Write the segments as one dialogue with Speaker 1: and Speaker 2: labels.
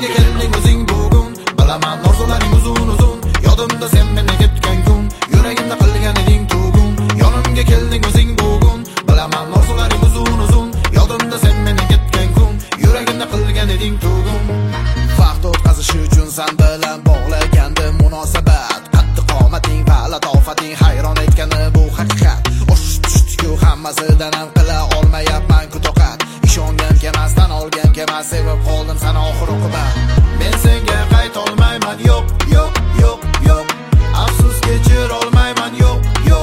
Speaker 1: Yonimga kelding o'zing bugun, bilaman orzularing uzun yodimda sen meni ketgan kun, yuragimda qilgan eding tugun. Yonimga kelding o'zing bugun, bilaman orzularing uzun yodimda sen meni ketgan kun, yuragimda qilgan eding tugun. Vaqt o'tkazish uchun sen bilan bog'lagandim munosabat, qattiq qomating va latofating hayron etgani bu haqiqat. Oshib-tushdi-ku hammasidan ham qila olmayapman ku toqat. Ishongan kemasdan olgan kemas, sevib qoldim sana oxir oqibat. Men senga qayta olmayman, yo'q afsus kechir olmayman, yo'q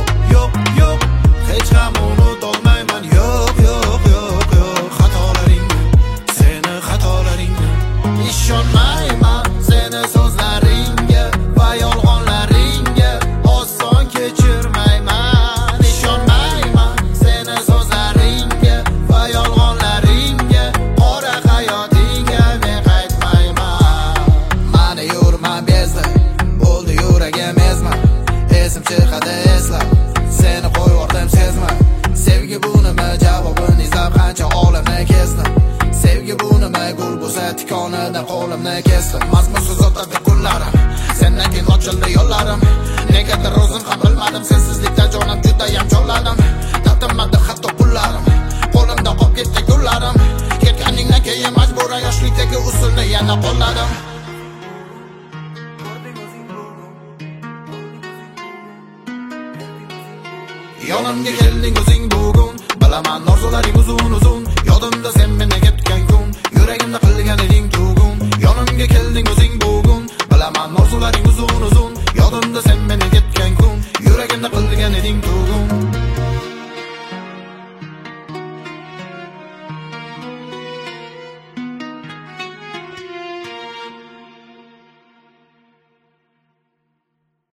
Speaker 1: hech ham unut olmayman, yo'q xatolaringni, seni xatolaringni. Ishonmayman seni so'zlaringga va yolg'onlaringga, oson kechirmayman. Ishonmayman seni so'zlaringga va yolg'onlaringga, qora hayotingga men qaytmayman. Mani yurma bezdi, bo'ldi yuragim ezma, esim chiqadi eslab, seni qo'yvordim sezma. Sevgi bu nima, javobini izlab qancha olamni kesdim. Sevgi bu nima, gul bo'lsa tikonida qo'limni kesdim. Mazmunsiz o'tadi kunlarim, sendan keyin ochildi yo'llarim. Negadir o'zim ham bilmadim, sensizlikda jonim judayam chorladim. Tatimadi hatto pullarim, qo'limda qolib ketdi gullarim. Ketganingdan keyin majburan yoshlikdagi usulni yana qo'lladim. Yonimga kelding o'zing bugun, bilaman orzularing uzun yodimda sen meni ketgan kun, yuragimda qilgan eding tugun.